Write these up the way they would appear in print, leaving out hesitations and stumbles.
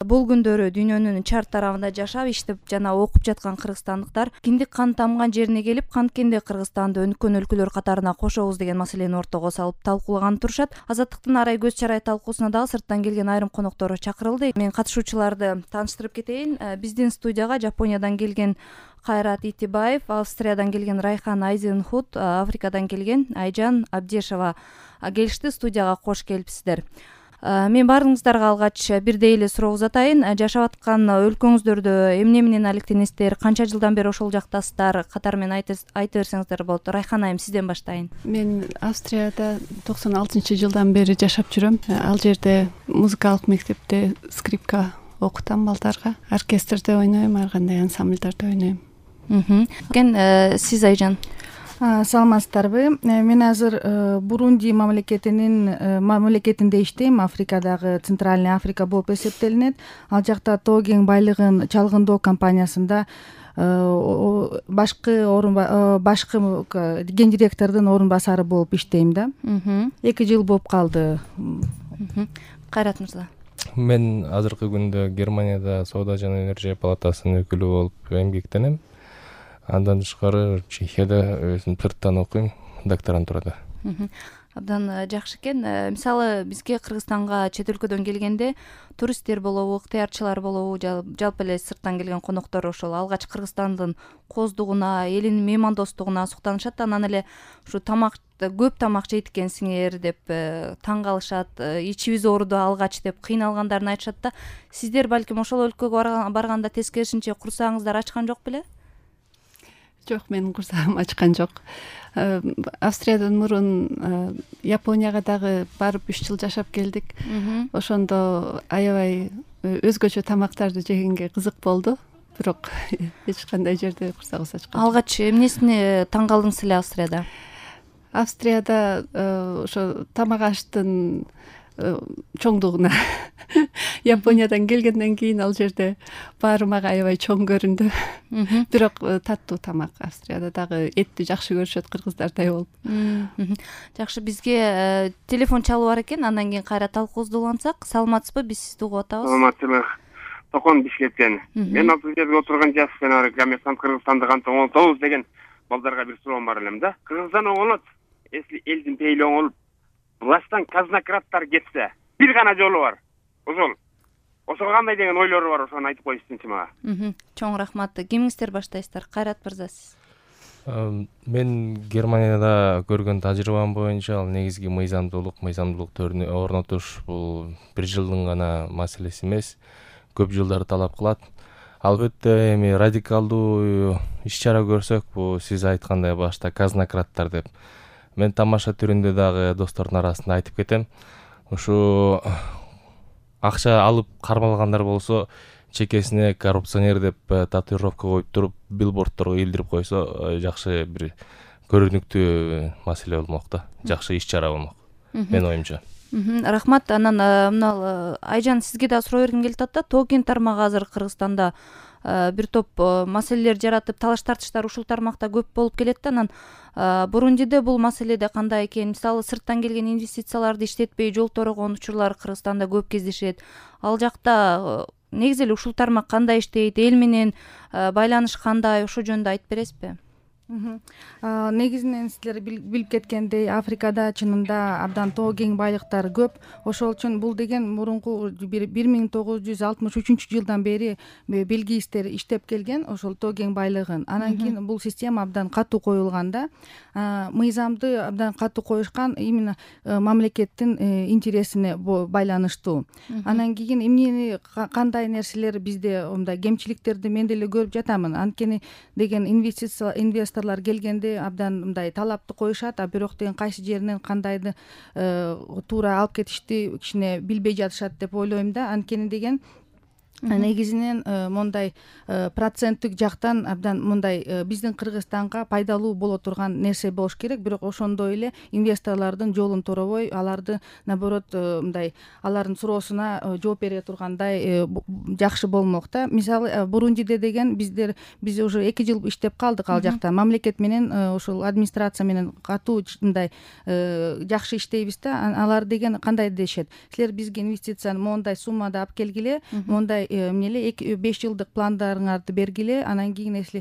Бул күндөрү дүйнөнүн чарт тарабында жашап, иштеп жана окуп жаткан кыргызстандыктар киндик кан тамган жерине келип, канткенде Кыргызстанды өнүккөн өлкөлөр катарына кошобуз деген маселени ортого салып талкуулаганы турушат. Азаттыктын арай көз чарай талкуусуна дагы сырттан келген айрым коноктор чакырылды. Мен катышуучуларды тааныштырып кетейин. Биздин студияга Жапониядан келген Кайрат Итибаев, Австриядан келген Райхан Айзенхут, Африкадан келген Айжан Абдешова келишти. Студияга кош келипсиздер. Мен баарыңыздарга алгач бирдей эле суроо узатайын. Жашап аткан өлкөңүздөрдө эмне менен алектенесиздер? Канча жылдан бери ошол жактасыздар? Катары менен айта берсеңиздер болот. Райхан айым, сизден баштайын. Мен Австрияда 96-жылдан бери жашап жүрөм. Ал жерде музыкалык мектепте скрипка окутам балдарга. Оркестрде ойнойм, ар кандай ансамбльдарда ойнойм. Сиз Айжан? Саламатсыздарбы? Мен азыр Бурунди мамлекетинде иштейм. Африкадагы Центральный Африка болуп эсептелинет. Ал жакта тоо кен байлыгын чалгындоо компаниясында башкы ген директордун орун басары болуп иштейм да. 2 жыл болуп калды. Кайрат мырза? Мен азыркы күндө Германияда Соода жана энергия палатасынын өкүлү болуп эмгектенем. Андан тышкары Чехияда өзүм тырттан окуйм, докторантурада. Абдан жакшы экен. Мисалы бизге Кыргызстанга чет өлкөдөн келгенде туристтер болобу, ыктыярчылар болобу, жалпы эле сырттан келген коноктор ошол алгач Кыргызстандын кооздугуна, элинин меймандостугуна суктанышат. Анан эле ушу көп тамак жейт экенсиңер деп таң калышат. Ичибиз ооруду алгач деп кыйналгандарын айтышат да. Сиздер балким ошол өлкөгө барганда тескерисинче курсагыңыздар ачкан жок беле? Жок, менин курсагым ачкан жок. Австриядан мурун Японияга дагы барып 3 жыл жашап келдик. Ошондо аябай өзгөчө тамактарды жегенге кызык болду. Бирок эч кандай жерде курсагыбыз ачкан. Алгач эмнесине таң калдыңыз эле Австрияда? Австрияда ошо тамак аштын чоңдугуна. Япониядан келгенден кийин ал жерде баары мага аябай чоң көрүндү. Бирок таттуу тамак. Австрияда дагы этти жакшы көрүшөт кыргыздардай болуп. Жакшы, бизге телефон чалуу бар экен. Андан кийин кайра талкуубузду улантсак. Саламатсызбы? Биз сизди угуп атабыз. Саламатчылык. Токон Бишкектен. Мен ал жерде отурган жашпен Гаместан Кыргызстанды кантип оңолтобуз деген балдарга бир суроом бар элем да. Кыргызстан оңолот, если элдин пейили оңолуп, власттан казнократтар кетсе, бир гана жолу бар. Ошол кандай деген ойлору бар, ошону айтып коюшсунчу мага. Чоң рахмат. Кимиңиздер баштайсыздар? Кайрат мырза, сиз? Мен Германияда көргөн тажрыйбам боюнча ал негизги мыйзамдуулук төрүнө орнотуш бул 1 жылдын гана маселеси эмес, көп жылдар талап кылат. Албетте эми радикалдуу иш-чара көрсөк, бул сиз айткандай башта казнократтар деп. Мен тамаша түрүндө дагы достордун арасында айтып кетем. Ушу акча алып кармалгандар болсо, чекесине коррупционер деп татуировка коюп туруп, билбордторго илдирип койсо, жакшы бир көрүнүктүү маселе болмок да. Жакшы иш-чара болмок. Мен оюмча. Рахмат. Анан мына Айжан, сизге да суроо бергим келип атат. Тоо кен тармагы азыр Кыргызстанда бир топ маселелер жаратып, талаш тартыштар ушул тармакта көп болуп келет да. Анан Бурундиде бул маселеде кандай экен? Мисалы сырттан келген инвестицияларды иштетпей жол торогон учурлар Кыргызстанда көп кездешет. Ал жакта негизи эле ушул тармак кандай иштейт? Эл менен байланыш кандай? Ошол жөнүндө айтып бересизби? Негизинен силер билип кеткендей, Африкада чынында абдан тоо кен байлыктар көп. Ошол үчүн бул деген мурунку 1963-жылдан бери белгистер иштеп келген ошол тоо кен байлыгын. Анан кийин бул система абдан катуу коюлган да. Мыйзамды абдан катуу коюшкан именно мамлекеттин интересине байланыштуу. Анан кийин эмнени кандай нерселер бизде мындай кемчиликтерди мен деле көрүп жатамын. Анткени деген инвесторлор келгенде абдан мындай талапты коюшат, а бирок деген кайсы жеринен кандайды туура алып кетишти кичине билбей жатышат деп ойлойм да. Анткени деген негизинен мондай проценттик жактан абдан мындай биздин Кыргызстанга пайдалуу боло турган нерсе болуш керек, бирок ошондой эле инвесторлордун жолун торобой, аларды наоборот мындай алардын суроосуна жооп бере тургандай жакшы болмок да. Мисалы Бурундиде деген биз уже 2 жыл иштеп калдык ал жакта. Мамлекет менен ошол администрация менен катуу мындай жакшы иштейбиз да. Алар деген кандай дешет: силер бизге инвестицияны мондай суммада алып келгиле, мондай эмнеле 5 жылдык пландарыңарды бергиле, анан кийин если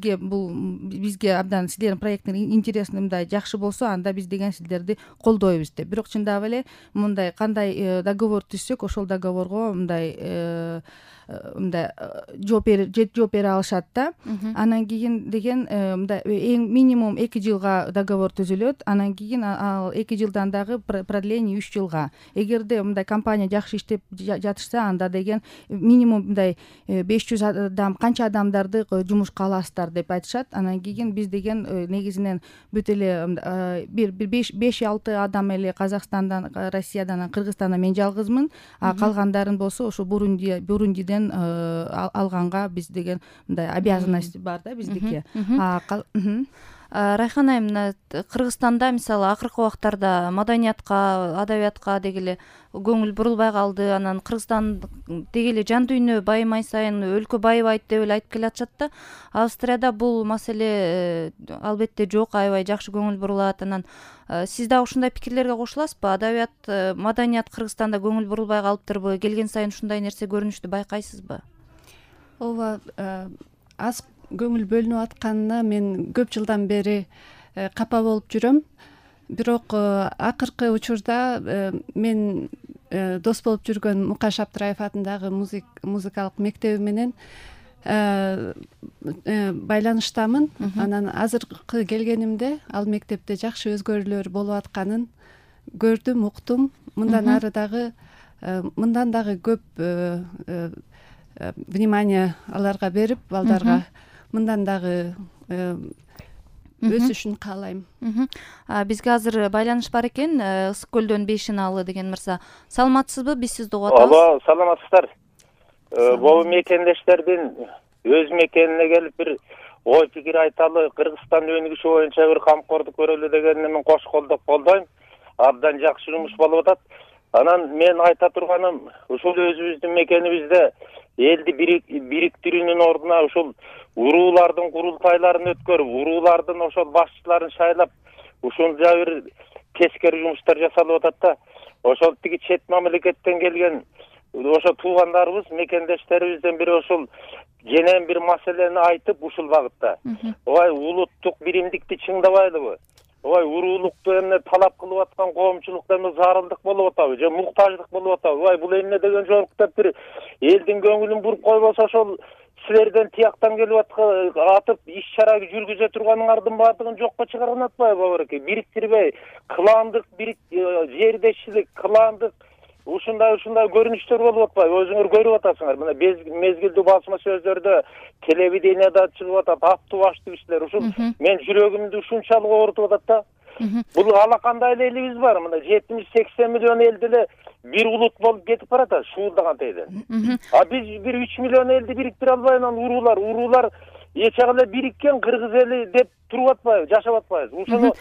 бизге абдан силердин проекттин интересный мындай жакшы болсо, анда биз деген силерди колдойбуз деп. Бирок чындап эле мындай кандай договор түзсөк, ошол договорго мындай жооп бере алышат да. Анан кийин деген мындай эң минимум 2 жылга договор түзүлөт. Анан кийин ал 2 жылдан дагы продление 3 жылга. Эгерде мындай компания жакшы иштеп жатышса, анда деген минимум мындай 500 адам, канча адамдарды жумушка аласыздар деп айтышат. Анан кийин биз деген негизинен бүт эле бир 5-6 адам эле Казакстандан, Россиядан, Кыргызстандан мен жалгызмын. А калгандарын болсо ошо Бурундиден алганга биз деген мындай обязанность бар да биздики. Райхан айым, мына Кыргызстанда мисалы акыркы убактарда маданиятка, адабиятка дегеле көңүл бурулбай калды. Анан Кыргызстан дегеле жан дүйнө байымай сайын өлкө байыбайт деп эле айтып келатышат да. Австрияда бул маселе албетте жок, аябай жакшы көңүл бурулат. Анан сиз да ушундай пикирлерге кошуласызбы? Адабият, маданият Кыргызстанда көңүл бурулбай калыптырбы? Келген сайын ушундай нерсе көрүнүштү байкайсызбы? Ооба, аз көңүл бөлүнүп атканына мен көп жылдан бери капа болуп жүрөм. Бирок акыркы учурда мен дос болуп жүргөн Мукаш Абдыраев атындагы музыкалык мектеби менен байланыштамын. Анан азыркы келгенимде ал мектепте жакшы өзгөрүүлөр болуп атканын көрдүм, уктум. Мындан ары дагы мындан дагы көп внимание аларга берип, балдарга мындан дагы өсүшүн каалайм. Бизге азыр байланыш бар экен. Ысык көлдөн Бейшиналы деген мырза. Саламатсызбы? Биз сизди угуп атабыз. Ооба, саламатсыздар. Бул мекендештердин өз мекенине келип бир ой пикир айталы, Кыргызстан өнүгүшү боюнча бир камкордук көрөлү дегенди мен кош колдоп колдойм. Абдан жакшы жумуш болуп атат. Анан мен айта турганым, ушул өзүбүздүн мекенибизде элди бириктирүүнүн ордуна ушул уруулардын курултайларын өткөрүп, уруулардын ошол башчыларын шайлап, ушунча бир тескери жумуштар жасалып атат да. Ошол тиги чет мамлекеттен келген ошо туугандарыбыз, мекендештерибизден бири ошол женен бир маселени айтып ушул багытта. Ой, улуттук биримдикти чыңдабайлыбы? Ой, уруулукту эмне талап кылып аткан коомчулукта эмне зарылдык болуп атабы же муктаждык болуп атабы? Ой, бул эмне деген жок деп бир элдин көңүлүн буруп койбосо, ошол силерден тияктан келип атып иш-чара жүргүзө турганыңардын баардыгын жокко чыгарган атпайбы бабареке? Бириктирбей, кландык жердешчилик, кландык ушундай көрүнүштөр болуп атпайбы? Өзүңөр көрүп атасыңар. Мына мезгилдүү басма сөздөрдө телевиденияда чыгып атат, аттуу кишилер. Ушул мен жүрөгүмдү ушунчалык оорутуп атат да. Бул алакандай эле элибиз бар. Мына 70-80 миллион элди эле бир улут болуп кетип баратат шуулдаган тейден. А биз бир 3 миллион элди бириктире албай, анан уруулар эче эле бириккен кыргыз эли деп туруп атпайбы, жашап атпайбыз. Ушуну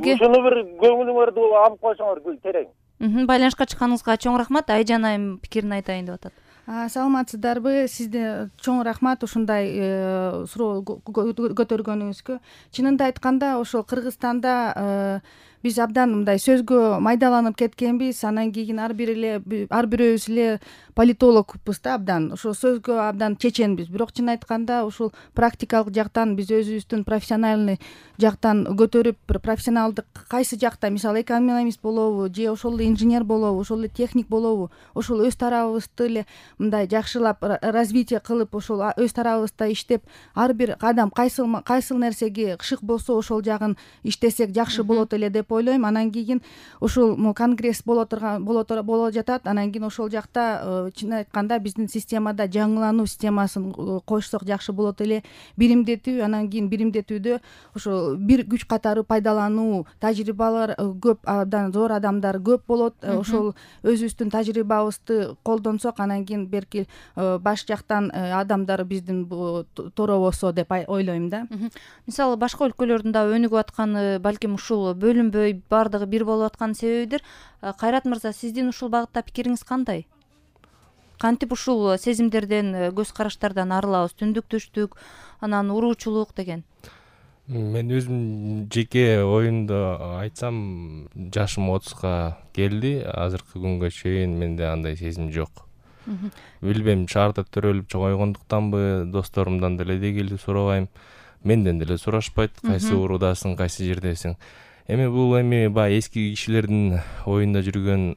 бир көңүлүңөрдү алып койсоңор терең. Байланышка чыкканыңызга чоң рахмат. Айжан айым пикирин айтайын деп атат. Саламатсыздарбы? Сизде чоң рахмат ушундай суроо көтөргөнүңүзгө. Чынында айтканда, ошол Кыргызстанда биз абдан мындай сөзгө майдаланып кеткенбиз. Анан кийин ар бирөөбүз эле политологпуз да, абдан ошо сөзгө абдан чеченбиз. Бирок чын айтканда ушул практикалык жактан биз өзүбүздүн профессиональный жактан көтөрүп, бир профессионалдык кайсы жакта, мисалы экономист болобу же ошол эле инженер болобу, ошол эле техник болобу, ошол өз тарабыбызды эле мындай жакшылап развитие кылып, ошол өз тарабыбызда иштеп, ар бир адам кайсыл нерсеге кышык болсо ошол жагын иштесек жакшы болот эле деп ойлойм. Анан кийин ушул конгресс боло жатат. Анан кийин ошол жакта чын айтканда биздин системада жаңылануу системасын коюшсок жакшы болот эле. Биримдетүү, анан кийин биримдетүүдө ошо бир күч катары пайдалануу тажрыйбалар көп, абдан зор адамдар көп болот. Ошол өзүбүздүн тажрыйбабызды колдонсок, анан кийин берки баш жактан адамдар биздин торобосо деп ойлойм да. Мисалы башка өлкөлөрдүн да өнүгүп атканы балким ушул бөлүнбөй баардыгы бир болуп аткан себебидир. Кайрат мырза, сиздин ушул багытта пикириңиз кандай? Кантип ушул сезимдерден, көз караштардан арылабыз? Түндүк түштүк, анан уруучулук деген. Мен өзүм жеке оюмду айтсам, жашым 30га келди. Азыркы күнгө чейин менде андай сезим жок. Билбейм, шаарда төрөлүп чоңойгондуктанбы, досторумдан деле дегелди сурабайм. Менден деле сурашпайт, кайсы уруудасың, кайсы жердесиң. Эми бул баягы эски кишилердин оюнда жүргөн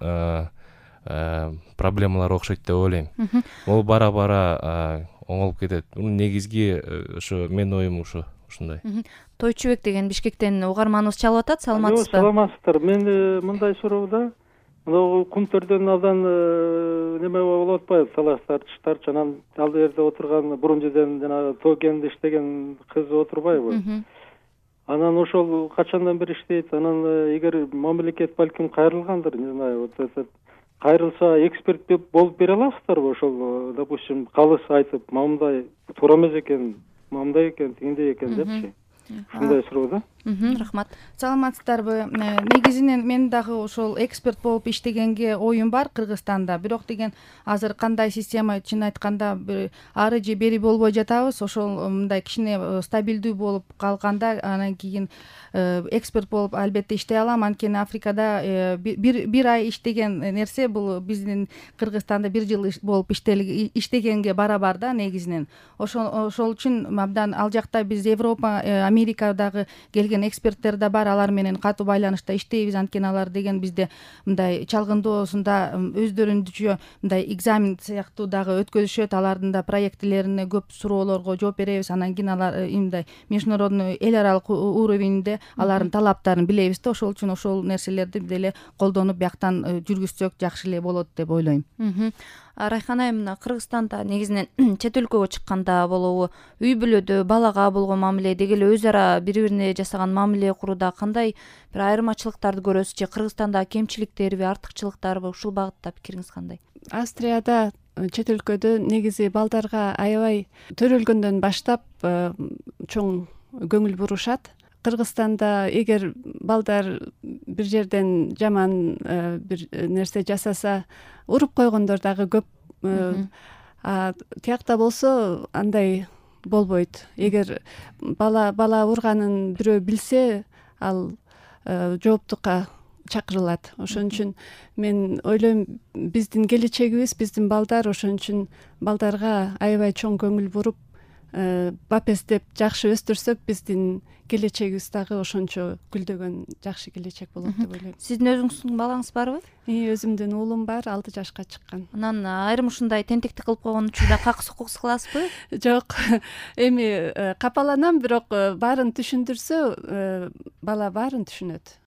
проблемалар окшойт деп ойлойм. Ол бара-бара оңолуп кетет. Негизги ошо менин оюм ушундай. Тойчубек деген Бишкектен угарманыбыз чалып атат. Саламатсызбы? Саламатсыздар. Мен мындай суроуда, мына кум төрдөн абдан неме болуп атпайбы, талаш тартыштар, анан ал жерде отурган бурун жерден жана Токиондо иштеген кыз отурбайбы? Анан ошол качандан бери иштейт. Анан эгер мамлекет балким кайрылгандыр, не знаю, вот кайрылса эксперт болуп бере аласыздарбы? Ошол, допустим, калыс айтып, мындай туура эмес экен, мындай экен, тигиндей экен депчи. Ушундай суроо да. Рахмат. Саламатсыздарбы? Негизинен мен дагы ошол эксперт болуп иштегенге оюм бар Кыргызстанда. Бирок деген азыр кандай система, чын айтканда ары же бери болбой жатабыз. Ошол мындай кичине стабилдүү болуп калганда анан кийин эксперт болуп албетте иштей алам. Анткени Африкада бир ай иштеген нерсе бул биздин Кыргызстанда 1 жыл болуп иштегенге барабар да негизинен. Ошол үчүн абдан ал жакта биз Европа, Америкадагы келген эксперттер да бар, алар менен катуу байланышта иштейбиз. Анткени алар деген бизде мындай чалгындоосунда өздөрүнчө мындай экзамен сыяктуу дагы өткөзүшөт. Алардын да проектилерине көп суроолорго жооп беребиз. Анан кийин алар мындай международный эл аралык уровеньде алардын талаптарын билебиз да. Ошол үчүн ошол нерселерди деле колдонуп бияктан жүргүзсөк жакшы эле болот деп ойлойм. Райхан айым, мына Кыргызстанда негизинен чет өлкөгө чыкканда болобу, үй бүлөдө балага болгон мамиле, деги эле өз ара бири-бирине жасаган мамиле курууда кандай бир айырмачылыктарды көрөсүз же Кыргызстанда кемчиликтерби, артыкчылыктарбы? Ушул багытта пикириңиз кандай? Австрияда, чет өлкөдө негизи балдарга аябай төрөлгөндөн баштап чоң көңүл бурушат. Кыргызстанда эгер балдар бир жерден жаман бир нерсе жасаса, уруп койгондор дагы көп. Тиякта болсо андай болбойт. Эгер бала урганын бирөө билсе, ал жооптукка чакырылат. Ошон үчүн мен ойлойм, биздин келечегибиз, биздин балдар, ошон үчүн балдарга аябай чоң көңүл буруп, бапестеп жакшы өстүрсөк, биздин келечегибиз дагы ошончо гүлдөгөн жакшы келечек болот деп ойлойм. Сиздин өзүңүздүн балаңыз барбы? Өзүмдүн уулум бар, 6 жашка чыккан. Анан айрым ушундай тентектик кылып койгон үчүн да какыс укуксуз кыласызбы? Жок. Эми капаланам, бирок баарын түшүндүрсө, бала баарын түшүнөт.